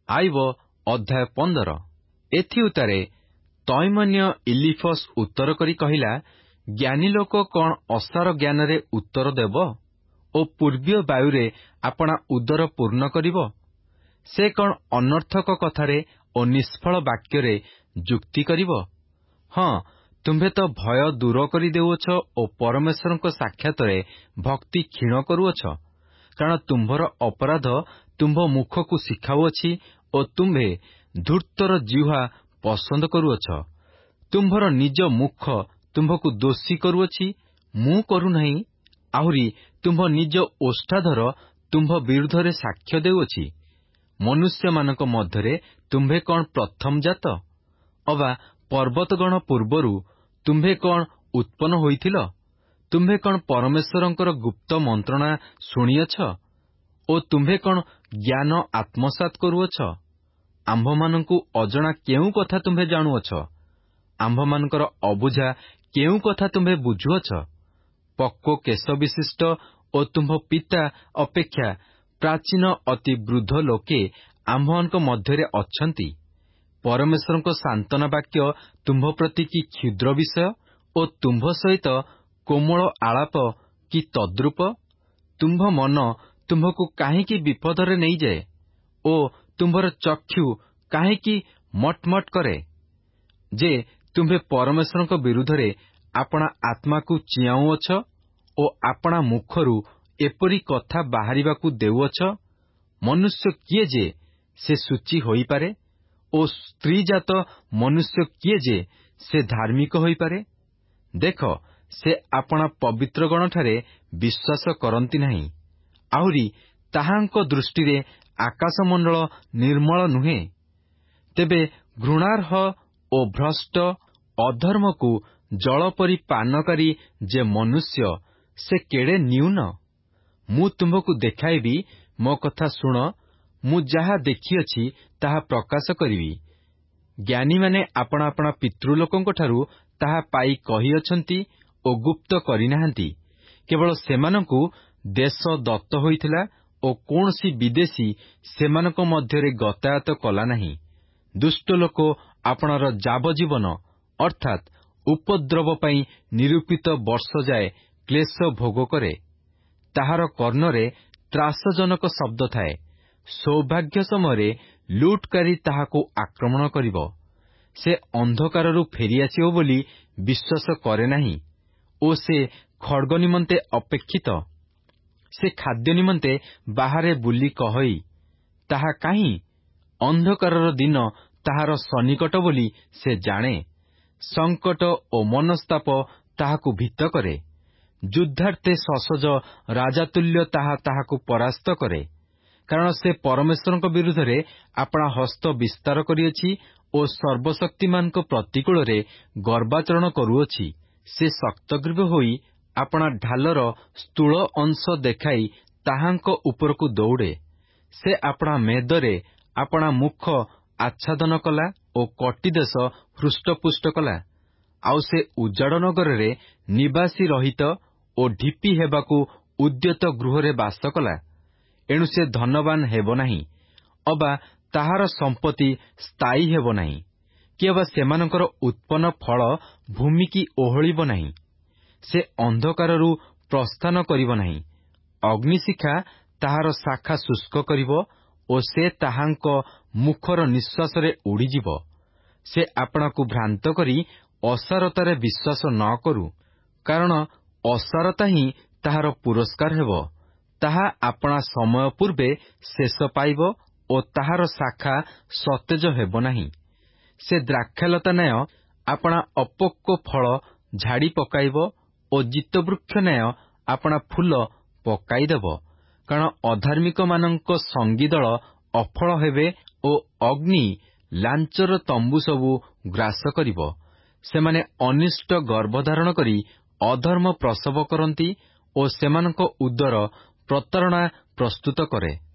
ଆଇବ ଅଧ୍ୟାୟ 15। ଏଥି ଉତ୍ତାରେ ତୈମନ୍ୟ ଇଲିଫସ୍ ଉତ୍ତର କରି କହିଲା, ଜ୍ଞାନୀ ଲୋକ କଣ ଅସାର ଜ୍ଞାନରେ ଉତ୍ତର ଦେବ ଓ ପୂର୍ବୀୟ ବାୟୁରେ ଆପଣା ଉଦର ପୂର୍ଣ୍ଣ କରିବ? ସେ କଣ ଅନର୍ଥକ କଥାରେ ଓ ନିଷ୍ଫଳ ବାକ୍ୟରେ ଯୁକ୍ତି କରିବ? ହଁ, ତୁମ୍ଭେ ତ ଭୟ ଦୂର କରି ଦେଉଅଛ ଓ ପରମେଶ୍ୱରଙ୍କ ସାକ୍ଷାତରେ ଭକ୍ତି କ୍ଷୀଣ କରୁଅଛ। କାରଣ ତୁମ୍ଭର ଅପରାଧ ତୁମ୍ଭ ମୁଖକୁ ଶିଖାଉଅଛି ଓ ତୁମ୍ଭେ ଧୂର୍ତ୍ତର ଜିହ୍ୱା ପସନ୍ଦ କରୁଅଛ। ତୁମ୍ଭର ନିଜ ମୁଖ ତୁମ୍ଭକୁ ଦୋଷୀ କରୁଅଛି, ମୁଁ କରୁନାହିଁ। ଆହୁରି ତୁମ୍ଭ ନିଜ ଓଷ୍ଠାଧର ତୁମ୍ଭ ବିରୁଦ୍ଧରେ ସାକ୍ଷ୍ୟ ଦେଉଅଛି। ମନୁଷ୍ୟମାନଙ୍କ ମଧ୍ୟରେ ତୁମ୍ଭେ କଣ ପ୍ରଥମ ଜାତ? ଅବା ପର୍ବତଗଣ ପୂର୍ବରୁ ତୁମ୍ଭେ କଣ ଉତ୍ପନ୍ନ ହୋଇଥିଲ? ତୁମ୍ଭେ କଣ ପରମେଶ୍ୱରଙ୍କର ଗୁପ୍ତ ମନ୍ତ୍ରଣା ଶୁଣିଅଛ ଓ ତୁମ୍ଭେ କଣ ଜ୍ଞାନ ଆତ୍ମସାତ୍ କରୁଅଛ? ଆମ୍ଭମାନଙ୍କୁ ଅଜଣା କେଉଁ କଥା ତୁମ୍ଭେ ଜାଣୁଅଛ? ଆମ୍ଭମାନଙ୍କର ଅବୁଝା କେଉଁ କଥା ତୁମ୍ଭେ ବୁଝୁଅଛ? ପକ୍ୱ କେଶ ବିଶିଷ୍ଟ ଓ ତୁମ୍ଭ ପିତା ଅପେକ୍ଷା ପ୍ରାଚୀନ ଅତି ବୃଦ୍ଧ ଲୋକେ ଆମ୍ଭମାନଙ୍କ ମଧ୍ୟରେ ଅଛନ୍ତି। ପରମେଶ୍ୱରଙ୍କ ସାନ୍ତ୍ୱନା ବାକ୍ୟ ତୁମ୍ଭ ପ୍ରତି କି କ୍ଷୁଦ୍ର ବିଷୟ ଓ ତୁମ୍ଭ ସହିତ କୋମଳ ଆଳାପ କି ତଦ୍ରୂପ? ତୁମ୍ଭ ମନ ତୁମ୍ଭକୁ କାହିଁକି ବିପଦରେ ନେଇଯାଏ ଓ ତୁମ୍ଭର ଚକ୍ଷୁ କାହିଁକି ମଟମଟ କରେ, ଯେ ତୁମ୍ଭେ ପରମେଶ୍ୱରଙ୍କ ବିରୁଦ୍ଧରେ ଆପଣା ଆତ୍ମାକୁ ଚିଆଉଅଛ ଓ ଆପଣା ମୁଖରୁ ଏପରି କଥା ବାହାରିବାକୁ ଦେଉଅଛ? ମନୁଷ୍ୟ କିଏ ଯେ ସେ ସୂଚୀ ହୋଇପାରେ ଓ ସ୍ତ୍ରୀଜାତ ମନୁଷ୍ୟ କିଏ ଯେ ସେ ଧାର୍ମିକ ହୋଇପାରେ? ଦେଖ, ସେ ଆପଣା ପବିତ୍ରଗଣଠାରେ ବିଶ୍ୱାସ କରନ୍ତି ନାହିଁ। ଆହୁରି ତାହାଙ୍କ ଦୃଷ୍ଟିରେ ଆକାଶମଣ୍ଡଳ ନିର୍ମଳ ନୁହେଁ। ତେବେ ଘୃଣାର୍ହ ଓ ଭ୍ରଷ୍ଟ ଅଧର୍ମକୁ ଜଳ ପରି ପାନକାରୀ ଯେ ମନୁଷ୍ୟ, ସେ କେଡ଼େ ନ୍ୟୁନ। ମୁଁ ତୁମ୍ଭକୁ ଦେଖାଇବି, ମୋ କଥା ଶୁଣ। ମୁଁ ଯାହା ଦେଖିଅଛି ତାହା ପ୍ରକାଶ କରିବି। ଜ୍ଞାନୀମାନେ ଆପଣା ଆପଣା ପିତୃଲୋକଙ୍କଠାରୁ ତାହା ପାଇ କହିଅଛନ୍ତି ଓ ଗୁପ୍ତ କରିନାହାନ୍ତି। କେବଳ ସେମାନଙ୍କୁ ଦେଶ ଦତ୍ତ ହୋଇଥିଲା ଓ କୌଣସି ବିଦେଶୀ ସେମାନଙ୍କ ମଧ୍ୟରେ ଗତାୟତ କଲା ନାହିଁ। ଦୁଷ୍ଟ ଲୋକ ଆପଣାର ଯାବଜୀବନ ଅର୍ଥାତ୍ ଉପଦ୍ରବ ପାଇଁ ନିରୂପିତ ବର୍ଷ ଯାଏ କ୍ଲେଶ ଭୋଗ କରେ। ତାହାର କର୍ଣ୍ଣରେ ତ୍ରାସଜନକ ଶବ୍ଦ ଥାଏ। ସୌଭାଗ୍ୟ ସମୟରେ ଲୁଟ୍କାରୀ ତାହାକୁ ଆକ୍ରମଣ କରିବ। ସେ ଅନ୍ଧକାରରୁ ଫେରିଆସିବ ବୋଲି ବିଶ୍ୱାସ କରେ ନାହିଁ ଓ ସେ ଖଡ୍ଗ ନିମନ୍ତେ ଅପେକ୍ଷିତ। ସେ ଖାଦ୍ୟ ନିମନ୍ତେ ବାହାରେ ବୋଲି କହଇ, ତାହା କାହିଁ? ଅନ୍ଧକାରର ଦିନ ତାହାର ସନ୍ନିକଟ ବୋଲି ସେ ଜାଣେ। ସଙ୍କଟ ଓ ମନସ୍ତାପ ତାହାକୁ ଭୀତ କରେ। ଯୁଦ୍ଧାର୍ଥେ ସସଜ ରାଜାତୁଲ୍ୟ ତାହାକୁ ପରାସ୍ତ କରେ। କାରଣ ସେ ପରମେଶ୍ୱରଙ୍କ ବିରୁଦ୍ଧରେ ଆପଣା ହସ୍ତ ବିସ୍ତାର କରିଅଛି ଓ ସର୍ବଶକ୍ତିମାନଙ୍କ ପ୍ରତିକୂଳରେ ଗର୍ବାଚରଣ କରୁଅଛି। ସେ ଶକ୍ତଗ୍ରୀବ ହୋଇ ଆପଣା ଢାଲର ସ୍ଥୂଳ ଅଂଶ ଦେଖାଇ ତାହାଙ୍କ ଉପରକୁ ଦୌଡ଼େ। ସେ ଆପଣା ମେଦରେ ଆପଣା ମୁଖ ଆଚ୍ଛାଦନ କଲା ଓ କଟିଦେଶ ହୃଷ୍ଟପୁଷ୍ଟ କଲା। ଆଉ ସେ ଉଜାଡ଼ ନଗରରେ ନିବାସୀ ରହିତ ଓ ଢିପି ହେବାକୁ ଉଦ୍ୟତ ଗୃହରେ ବାସ କଲା। ଏଣୁ ସେ ଧନବାନ ହେବ ନାହିଁ, ଅବା ତାହାର ସମ୍ପତ୍ତି ସ୍ଥାୟୀ ହେବ ନାହିଁ, କି ଅବା ସେମାନଙ୍କର ଉତ୍ପନ୍ନ ଫଳ ଭୂମିକି ଓହଳିବ ନାହିଁ। ସେ ଅନ୍ଧକାରରୁ ପ୍ରସ୍ଥାନ କରିବ ନାହିଁ। ଅଗ୍ନିଶିଖା ତାହାର ଶାଖା ଶୁଷ୍କ କରିବ ଓ ସେ ତାହାଙ୍କ ମୁଖର ନିଶ୍ୱାସରେ ଉଡ଼ିଯିବ। ସେ ଆପଣାକୁ ଭ୍ରାନ୍ତ କରି ଅସାରତାରେ ବିଶ୍ୱାସ ନ କରୁ, କାରଣ ଅସାରତା ହିଁ ତାହାର ପୁରସ୍କାର ହେବ। ତାହା ଆପଣା ସମୟ ପୂର୍ବେ ଶେଷ ପାଇବ ଓ ତାହାର ଶାଖା ସତେଜ ହେବ ନାହିଁ। ସେ ଦ୍ରାକ୍ଷାଲତା ନ୍ୟାୟ ଆପଣା ଅପକ୍ୱ ଫଳ ଝାଡ଼ି ପକାଇବ ଓ ଜିତବୃକ୍ଷ ନ୍ୟାୟ ଆପଣା ଫୁଲ ପକାଇଦେବ। କାରଣ ଅଧାର୍ମିକମାନଙ୍କ ସଙ୍ଗୀ ଦଳ ଅଫଳ ହେବେ ଓ ଅଗ୍ନି ଲାଞ୍ଚର ତମ୍ବୁ ସବୁ ଗ୍ରାସ କରିବ। ସେମାନେ ଅନିଷ୍ଟ ଗର୍ଭଧାରଣ କରି ଅଧର୍ମ ପ୍ରସବ କରନ୍ତି ଓ ସେମାନଙ୍କ ଉଦର ପ୍ରତାରଣା ପ୍ରସ୍ତୁତ କରେ।